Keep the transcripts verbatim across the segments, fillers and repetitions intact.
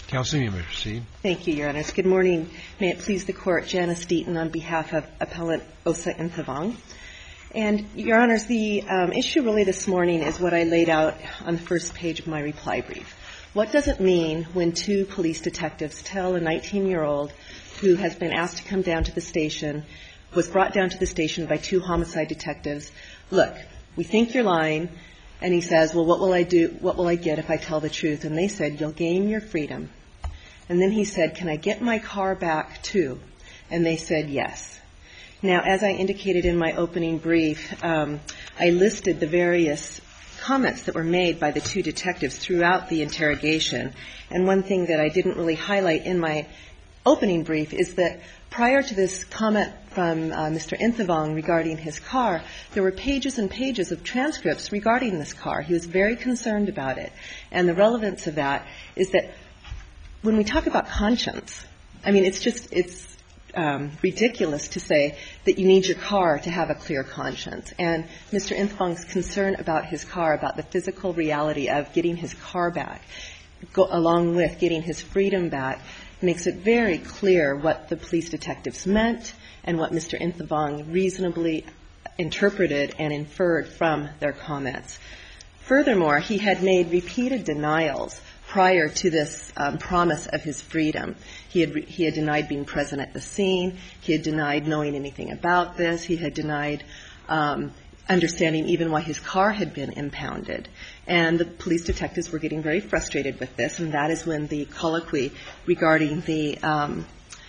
Counsel, you may proceed. Thank you, Your Honors. Good morning. May it please the Court, Janice Deaton on behalf of Appellant Osa Inthavong. And, Your Honors, the um, issue really this morning is what I laid out on the first page of my reply brief. What does it mean when two police detectives tell a nineteen-year-old who has been asked to come down to the station, was brought down to the station by two homicide detectives, look, we think you're lying, and he says, well, what will I do, what will I get if I tell the truth? And they said, you'll gain your freedom. And then he said, can I get my car back too? And they said, yes. Now, as I indicated in my opening brief, um, I listed the various comments that were made by the two detectives throughout the interrogation. And one thing that I didn't really highlight in my opening brief is that prior to this comment from uh, Mister Inthavong regarding his car, there were pages and pages of transcripts regarding this car. He was very concerned about it. And the relevance of that is that when we talk about conscience, I mean, it's just, it's um, ridiculous to say that you need your car to have a clear conscience. And Mister Inthavong's concern about his car, about the physical reality of getting his car back, go, along with getting his freedom back, makes it very clear what the police detectives meant and what Mister Inthavong reasonably interpreted and inferred from their comments. Furthermore, he had made repeated denials prior to this um, promise of his freedom. He had, re- he had denied being present at the scene. He had denied knowing anything about this. He had denied um, understanding even why his car had been impounded. And the police detectives were getting very frustrated with this, and that is when the colloquy regarding the um,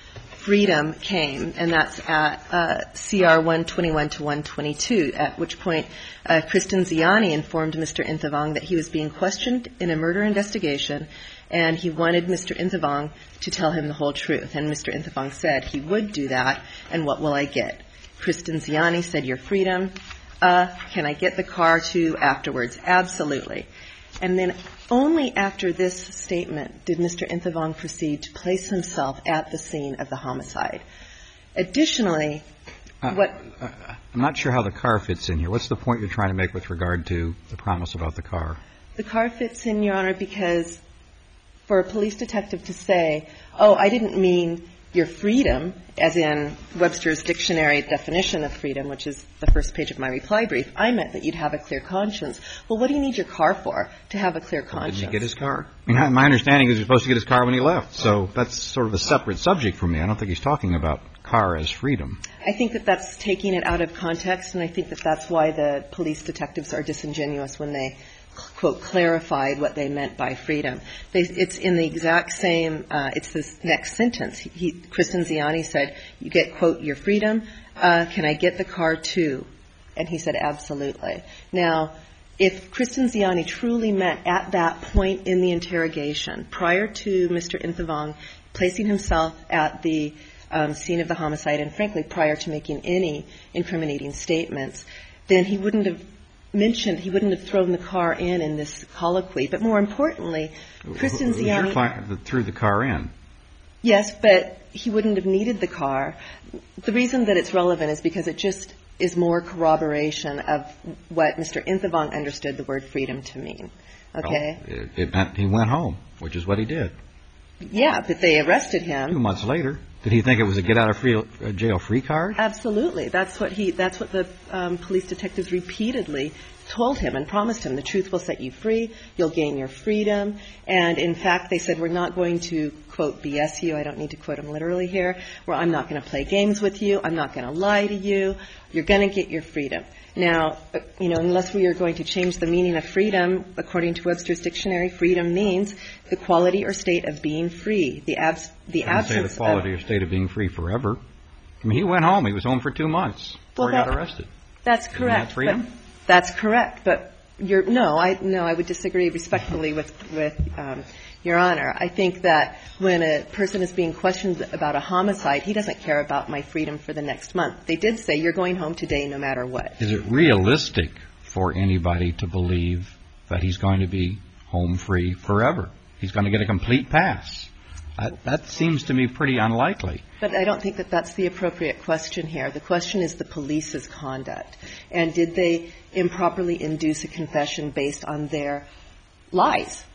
freedom came, and that's at uh, C R one twenty-one to one twenty-two, at which point uh, Kristen Ziani informed Mister Inthavong that he was being questioned in a murder investigation, and he wanted Mister Inthavong to tell him the whole truth. And Mister Inthavong said he would do that, and what will I get? Kristen Ziani said, your freedom. Uh, can I get the car too afterwards? Absolutely. And then only after this statement did Mister Inthavong proceed to place himself at the scene of the homicide. Additionally, uh, what... Uh, I'm not sure how the car fits in here. What's the point you're trying to make with regard to the promise about the car? The car fits in, Your Honor, because for a police detective to say, oh, I didn't mean your freedom, as in Webster's dictionary definition of freedom, which is the first page of my reply brief, I meant that you'd have a clear conscience. Well, what do you need your car for, to have a clear conscience? Well, didn't he get his car? I mean, my understanding is he was supposed to get his car when he left, so that's sort of a separate subject for me. I don't think he's talking about car as freedom. I think that that's taking it out of context, and I think that that's why the police detectives are disingenuous when they quote, clarified what they meant by freedom. They, it's in the exact same, uh, it's this next sentence. He, Kristen Ziani said, you get, quote, your freedom. Uh, can I get the car too? And he said, absolutely. Now, if Kristen Ziani truly meant at that point in the interrogation, prior to Mister Inthavong placing himself at the um, scene of the homicide, and frankly, prior to making any incriminating statements, then he wouldn't have mentioned, he wouldn't have thrown the car in in this colloquy. But more importantly, Kristen Ziani... Your client threw the car in. Yes, but he wouldn't have needed the car. The reason that it's relevant is because it just is more corroboration of what Mister Inthavong understood the word freedom to mean. Okay? Well, it, it meant he went home, which is what he did. Yeah, but they arrested him. Two months later. Did he think it was a get-out-of-jail-free card? Absolutely. That's what he. That's what the um, police detectives repeatedly told him and promised him. The truth will set you free. You'll gain your freedom. And in fact, they said, we're not going to, quote, B S you. I don't need to quote him literally here. Where I'm not going to play games with you. I'm not going to lie to you. You're going to get your freedom. Now, you know, unless we are going to change the meaning of freedom, according to Webster's dictionary, freedom means the quality or state of being free. The abs the I absence say the quality of, or state of being free forever. I mean, he went home. He was home for two months before well, he got arrested. That's correct. Isn't that freedom? But that's correct. But you're no, I no, I would disagree respectfully with with um, Your Honor. I think that when a person is being questioned about a homicide, he doesn't care about my freedom for the next month. They did say you're going home today no matter what. Is it realistic for anybody to believe that he's going to be home free forever? He's going to get a complete pass. That, that seems to me pretty unlikely. But I don't think that that's the appropriate question here. The question is the police's conduct. And did they improperly induce a confession based on their lies?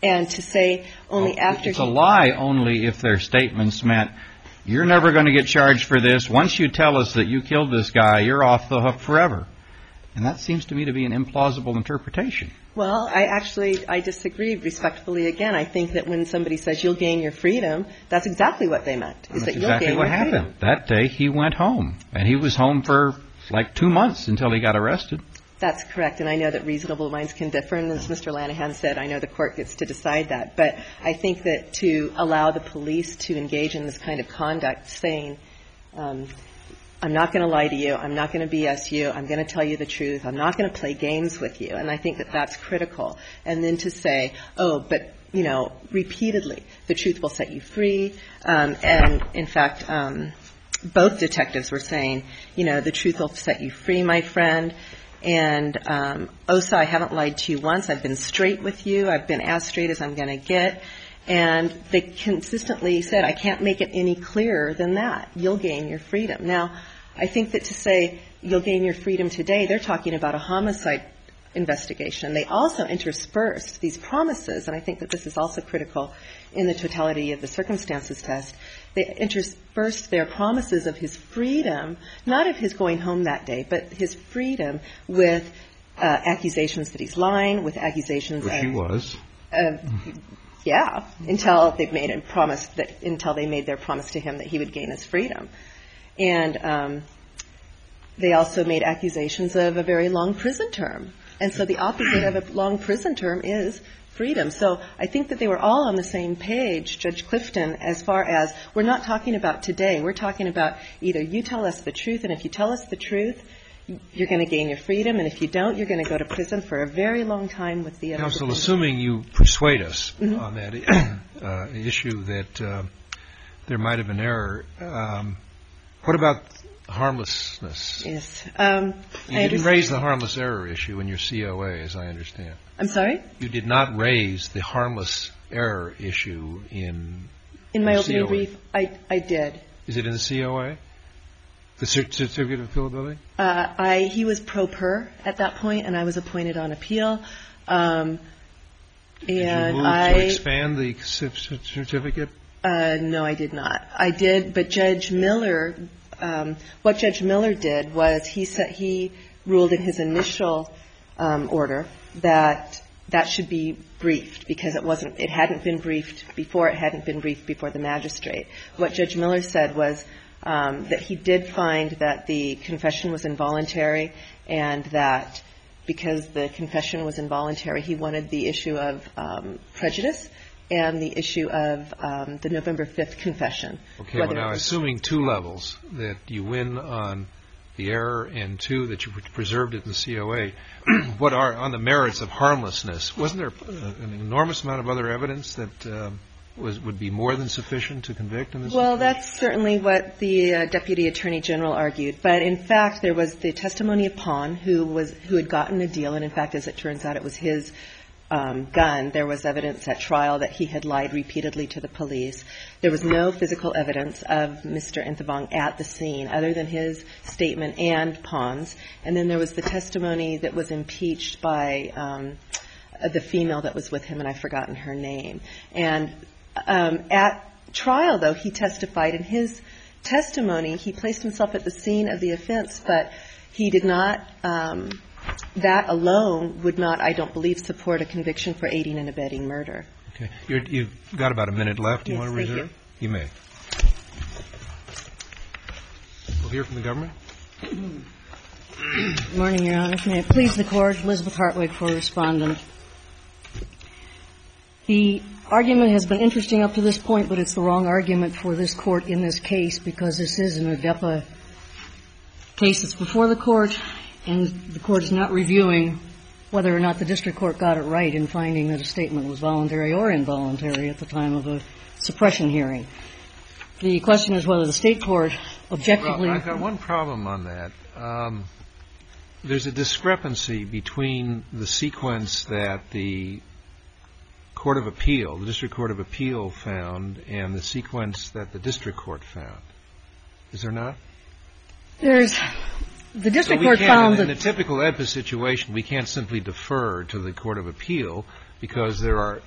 And to say only well, after... It's a lie only if their statements meant, you're never going to get charged for this. Once you tell us that you killed this guy, you're off the hook forever. And that seems to me to be an implausible interpretation. Well, I actually, I disagree respectfully again. I think that when somebody says you'll gain your freedom, that's exactly what they meant, is that you'll exactly gain what your happened. freedom. That day he went home. And he was home for like two months until he got arrested. That's correct, and I know that reasonable minds can differ, and as Mister Lanahan said, I know the court gets to decide that. But I think that to allow the police to engage in this kind of conduct, saying, um, I'm not going to lie to you, I'm not going to B S you, I'm going to tell you the truth, I'm not going to play games with you, and I think that that's critical. And then to say, oh, but, you know, repeatedly, the truth will set you free, um, and in fact, um, both detectives were saying, you know, the truth will set you free, my friend. And um, Osa, I haven't lied to you once. I've been straight with you. I've been as straight as I'm going to get. And they consistently said, I can't make it any clearer than that. You'll gain your freedom. Now, I think that to say you'll gain your freedom today, they're talking about a homicide investigation. They also interspersed these promises, and I think that this is also critical in the totality of the circumstances test. They interspersed their promises of his freedom, not of his going home that day, but his freedom with uh, accusations that he's lying, with accusations Which of... he was. Uh, yeah, until they made a promise that, until they made their promise to him that he would gain his freedom. And um, they also made accusations of a very long prison term. And so the opposite of a long prison term is freedom. So I think that they were all on the same page, Judge Clifton, as far as we're not talking about today. We're talking about either you tell us the truth, and if you tell us the truth, you're going to gain your freedom, and if you don't, you're going to go to prison for a very long time with the other Counsel, defendants. assuming you persuade us Mm-hmm. on that uh, issue that uh, there might have been error, um, what about harmlessness? Yes. Um, You I didn't understand. raise the harmless error issue in your C O A, as I understand. I'm sorry? You did not raise the harmless error issue in In my your opening C O A. brief, I, I did. Is it in the C O A? The cer- certificate of appealability? Uh, I, he was pro per at that point, and I was appointed on appeal. Um, Did and you move I, to expand the c- c- certificate? Uh, no, I did not. I did, but Judge Miller, um, what Judge Miller did was he said he ruled in his initial um, order that that should be briefed because it wasn't, it hadn't been briefed before, it hadn't been briefed before the magistrate. What Judge Miller said was um, that he did find that the confession was involuntary and that because the confession was involuntary, he wanted the issue of um, prejudice and the issue of um, the November fifth confession. Okay, well, whether now, it was- assuming two levels, that you win on the error and two, that you preserved it in the C O A, what are, on the merits of harmlessness, wasn't there uh, an enormous amount of other evidence that uh, was would be more than sufficient to convict in this Well, situation? that's certainly what the uh, Deputy Attorney General argued. But in fact, there was the testimony of Pon, who was who had gotten a deal, and in fact, as it turns out, it was his um, gun. There was evidence at trial that he had lied repeatedly to the police. There was no physical evidence of Mister Inthavong at the scene, other than his statement and Pon's. And then there was the testimony that was impeached by um, the female that was with him, and I've forgotten her name. And um, at trial, though, he testified. In his testimony, he placed himself at the scene of the offense, but he did not, um, that alone would not, I don't believe, support a conviction for aiding and abetting murder. Okay. You're, you've got about a minute left. Do you Yes, want to thank reserve? You. you may. We'll hear from the government. Good morning, Your Honor. May it please the Court, Elizabeth Hartwig for Respondent. The argument has been interesting up to this point, but it's the wrong argument for this Court in this case because this is an ADEPA case that's before the Court, and the Court is not reviewing whether or not the district court got it right in finding that a statement was voluntary or involuntary at the time of a suppression hearing. The question is whether the state court objectively... Well, I've got one problem on that. Um, there's a discrepancy between the sequence that the Court of Appeal, the District Court of Appeal found, and the sequence that the district court found. Is there not? There's... The district So we court can't- found in that... a typical AEDPA situation, we can't simply defer to the Court of Appeal because there are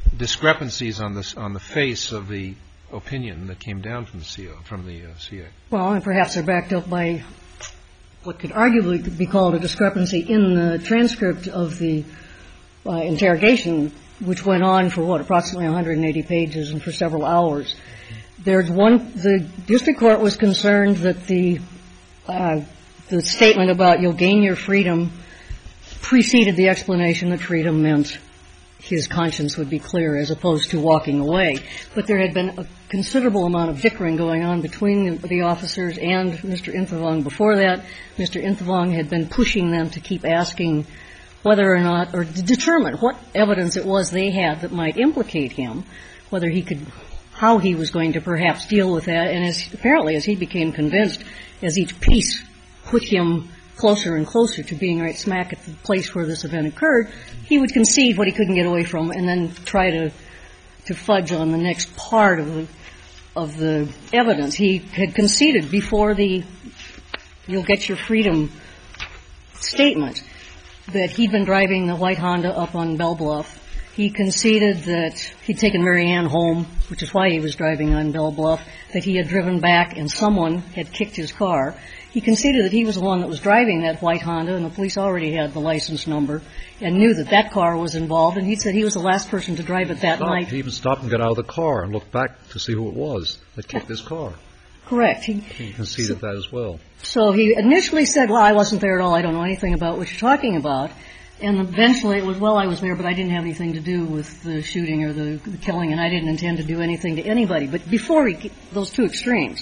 discrepancies on the on the face of the opinion that came down from the C O, from the uh, C A. Well, and perhaps they're backed up by what could arguably be called a discrepancy in the transcript of the uh, interrogation, which went on for, what, approximately one hundred eighty pages and for several hours. There's one, the district court was concerned that the, uh, the statement about you'll gain your freedom preceded the explanation that freedom meant his conscience would be clear as opposed to walking away. But there had been a considerable amount of dickering going on between the, the officers and Mister Inthavong before that. Mister Inthavong had been pushing them to keep asking whether or not, or to determine what evidence it was they had that might implicate him, whether he could, how he was going to perhaps deal with that. And as, apparently as he became convinced, as each piece put him closer and closer to being right smack at the place where this event occurred, he would concede what he couldn't get away from and then try to to fudge on the next part of the of the evidence. He had conceded before the you'll get your freedom statement that he'd been driving the white Honda up on Bell Bluff. He conceded that he'd taken Mary Ann home, which is why he was driving on Bell Bluff, that he had driven back and someone had kicked his car. He conceded that he was the one that was driving that white Honda, and the police already had the license number and knew that that car was involved, and he said he was the last person to drive it that Stop. night. He even stopped and got out of the car and looked back to see who it was that kicked his car. Correct. He, He conceded that as well. So he initially said, well, I wasn't there at all. I don't know anything about what you're talking about. And eventually it was, well, I was there, but I didn't have anything to do with the shooting or the, the killing, and I didn't intend to do anything to anybody. But before he, those two extremes,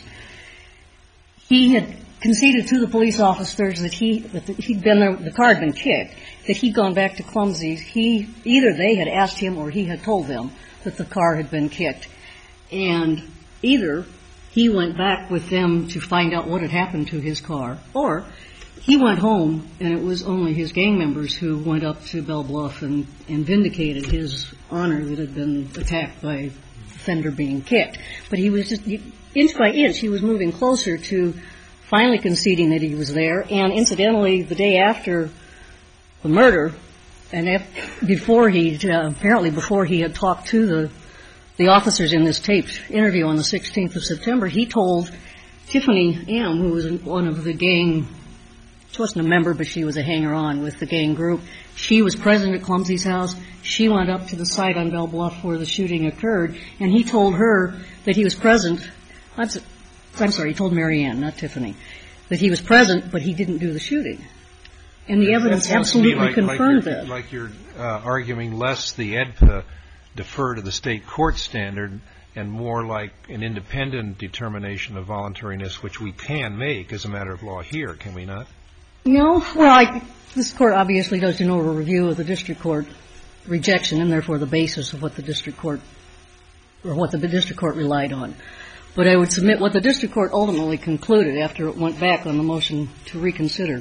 he had conceded to the police officers that he, that he'd been there, the car had been kicked, that he'd gone back to Clumsy's. He, either they had asked him or he had told them that the car had been kicked. And either he went back with them to find out what had happened to his car, or he went home and it was only his gang members who went up to Bell Bluff and, and vindicated his honor that had been attacked by the fender being kicked. But he was just, inch by inch, he was moving closer to finally conceding that he was there. And incidentally, the day after the murder, and af- before he, uh, apparently before he had talked to the the officers in this taped interview on the sixteenth of September, he told Tiffany M., who was one of the gang, she wasn't a member, but she was a hanger-on with the gang group. She was present at Clumsy's house. She went up to the site on Bell Bluff where the shooting occurred, and he told her that he was present. I'm, I'm sorry, he told Mary Ann, not Tiffany, that he was present, but he didn't do the shooting. And the evidence absolutely like, confirmed like that. Like you're uh, arguing less the E D P A defer to the state court standard and more like an independent determination of voluntariness, which we can make as a matter of law here, can we not? No. Well, I, this Court obviously does an over review of the district court rejection and therefore the basis of what the district court, or what the district court relied on. But I would submit what the district court ultimately concluded after it went back on the motion to reconsider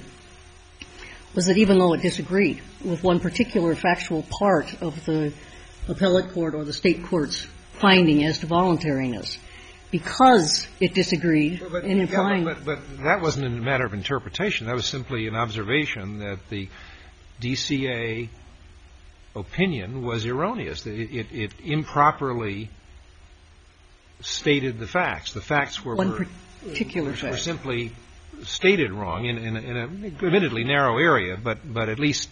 was that even though it disagreed with one particular factual part of the appellate court or the state court's finding as to voluntariness, because it disagreed but, but, in implying... Yeah, but, but, but that wasn't a matter of interpretation. That was simply an observation that the D C A opinion was erroneous. It, it, it improperly stated the facts. The facts were, one were, particular were, fact. were simply stated wrong in, in, in an admittedly narrow area, but, but at least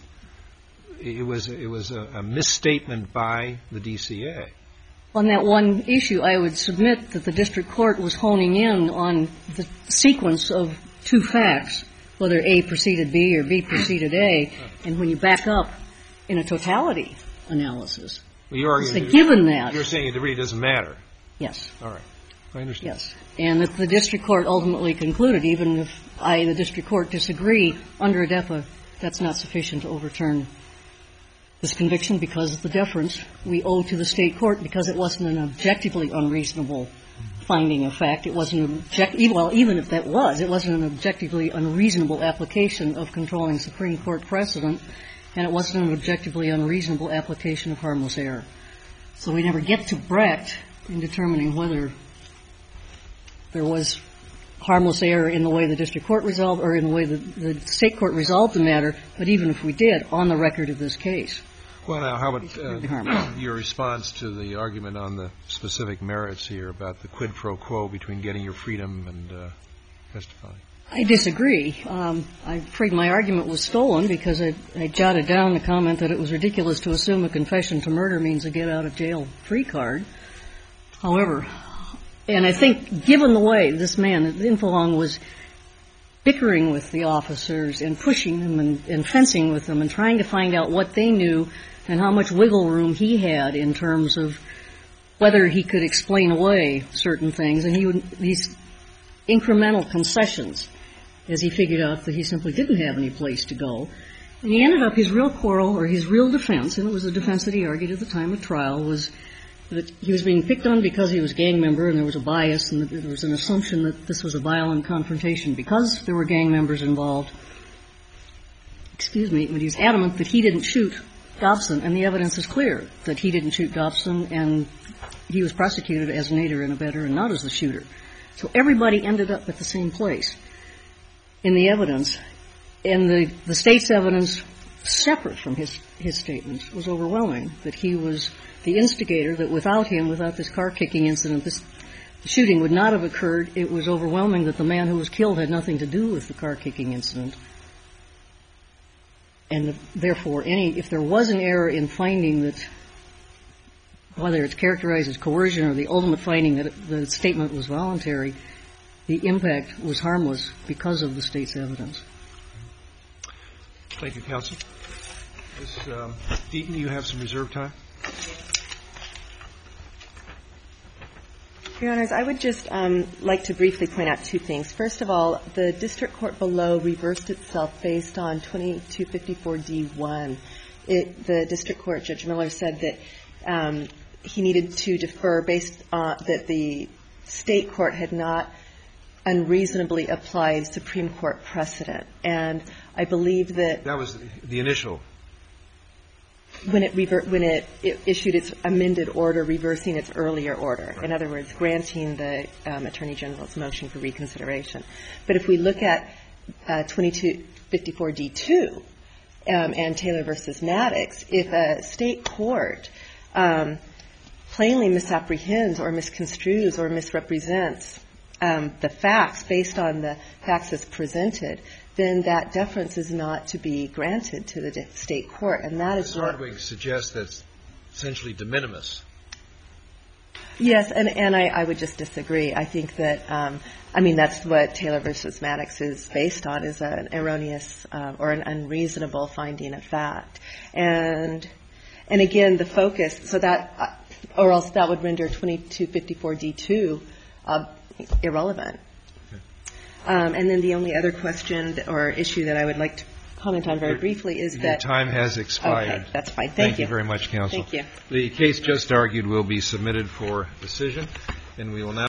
it was, it was a, a misstatement by the D C A. On that one issue, I would submit that the district court was honing in on the sequence of two facts, whether A preceded B or B preceded A, and when you back up in a totality analysis, well, you're arguing, given that... You're saying it really doesn't matter. Yes. All right. I understand. Yes. And that the district court ultimately concluded, even if I, the district court, disagree, under a D E P A, that's not sufficient to overturn this conviction because of the deference we owe to the state court, because it wasn't an objectively unreasonable finding of fact. It wasn't an object, well, even if that was, it wasn't an objectively unreasonable application of controlling Supreme Court precedent, and it wasn't an objectively unreasonable application of harmless error. So we never get to Brecht in determining whether there was harmless error in the way the district court resolved or in the way the, the state court resolved the matter, but even if we did, on the record of this case. Well, now, how about Really harmless. uh, your response to the argument on the specific merits here about the quid pro quo between getting your freedom and uh, testifying? I disagree. Um, I'm afraid my argument was stolen because I, I jotted down the comment that it was ridiculous to assume a confession to murder means a get-out-of-jail-free card. However, and I think given the way this man, Infalong, was bickering with the officers and pushing them and, and fencing with them and trying to find out what they knew and how much wiggle room he had in terms of whether he could explain away certain things, and he would, these incremental concessions as he figured out that he simply didn't have any place to go. And he ended up, his real quarrel, or his real defense, and it was the defense that he argued at the time of trial, was that he was being picked on because he was a gang member and there was a bias and that there was an assumption that this was a violent confrontation because there were gang members involved. Excuse me, but he's adamant that he didn't shoot Dobson, and the evidence is clear that he didn't shoot Dobson, and he was prosecuted as an aider and abettor and not as the shooter. So everybody ended up at the same place in the evidence, and the, the State's evidence, separate from his, his statements, was overwhelming, that he was the instigator, that without him, without this car-kicking incident, this shooting would not have occurred. It was overwhelming that the man who was killed had nothing to do with the car-kicking incident. And therefore, any, if there was an error in finding that, whether it's characterized as coercion or the ultimate finding that the statement was voluntary, the impact was harmless because of the State's evidence. Thank you, counsel. Miz Um, Deaton, you have some reserve time. Your Honors, I would just um, like to briefly point out two things. First of all, the district court below reversed itself based on twenty-two fifty-four D one. It, the district court, Judge Miller, said that um, he needed to defer based on that the State court had not unreasonably applied Supreme Court precedent. And I believe that That was the initial. when it, rever- when it, it issued its amended order reversing its earlier order. In other words, granting the um, Attorney General's motion for reconsideration. But if we look at uh, twenty-two fifty-four D two um, and Taylor versus Maddox, if a State court um, plainly misapprehends or misconstrues or misrepresents um, the facts based on the facts as presented, then that deference is not to be granted to the State court. And that is what Hardwig suggests that's essentially de minimis. Yes, and, and I, I would just disagree. I think that, um, I mean, that's what Taylor versus Maddox is based on, is an erroneous uh, or an unreasonable finding of fact. And, and again, the focus, so that, uh, or else that would render twenty-two fifty-four D two uh, irrelevant. Um, and then the only other question or issue that I would like to comment on very briefly is Your that time has expired. Okay, that's fine. Thank, Thank you. you very much, counsel. Thank you. The case just argued will be submitted for decision, and we will now